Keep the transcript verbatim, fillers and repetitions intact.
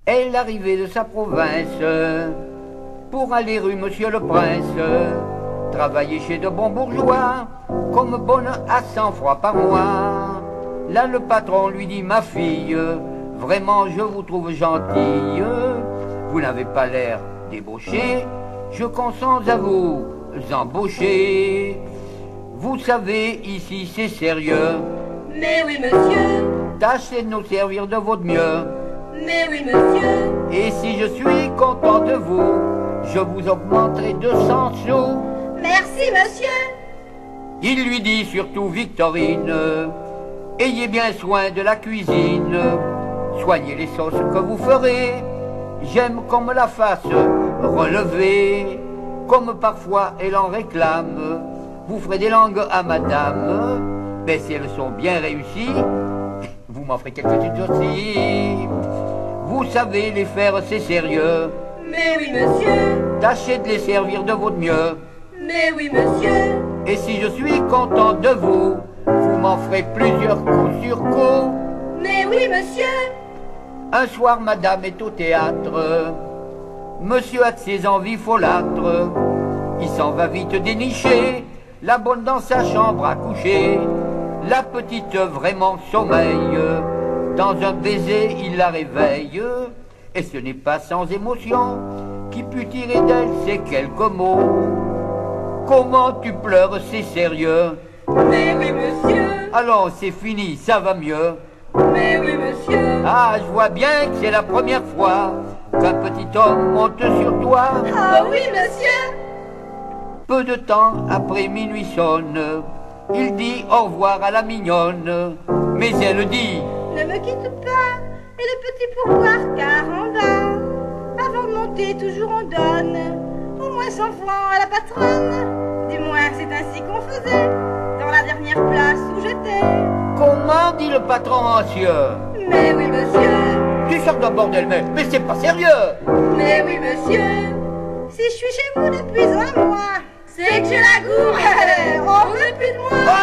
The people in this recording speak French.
Elle arrivait de sa province pour aller rue Monsieur le Prince, travailler chez de bons bourgeois, comme bonne à cent francs par mois. Là le patron lui dit: ma fille, vraiment je vous trouve gentille, vous n'avez pas l'air débauché, je consens à vous embaucher. Vous savez, ici c'est sérieux. Mais oui, monsieur. Tâchez de nous servir de votre mieux. Mais oui, monsieur. Et si je suis content de vous, je vous augmenterai deux cents sous. Merci, monsieur. Il lui dit surtout: Victorine, ayez bien soin de la cuisine, soignez les sauces que vous ferez. J'aime qu'on me la fasse relever, comme parfois elle en réclame. Vous ferez des langues à madame, mais si elles sont bien réussies, vous m'en ferez quelques-unes aussi. Vous savez les faire, c'est sérieux. Mais oui, monsieur. Tâchez de les servir de votre mieux. Mais oui, monsieur. Et si je suis content de vous, vous m'en ferez plusieurs coups sur coup. Mais oui, monsieur. Un soir, madame est au théâtre. Monsieur a de ses envies folâtres. Il s'en va vite dénicher la bonne dans sa chambre à coucher. La petite vraiment sommeille. Dans un baiser, il la réveille. Et ce n'est pas sans émotion qui put tirer d'elle ces quelques mots. Comment tu pleures, c'est sérieux? Mais oui, monsieur. Allons, c'est fini, ça va mieux. Mais oui, monsieur. Ah, je vois bien que c'est la première fois qu'un petit homme monte sur toi. Ah oui, monsieur. Peu de temps après minuit sonne, il dit au revoir à la mignonne. Mais elle dit: ne me quitte pas, et le petit pourboire, car en bas, avant de monter, toujours on donne au moins cent francs à la patronne. Du moins, c'est ainsi qu'on faisait dans la dernière place où j'étais. Comment, dit le patron anxieux? Mais oui, monsieur. Tu sors d'un bordel, mais, mais c'est pas sérieux. Mais oui, monsieur. Si je suis chez vous depuis un mois, c'est que j'ai la gourde. On veut plus de moi.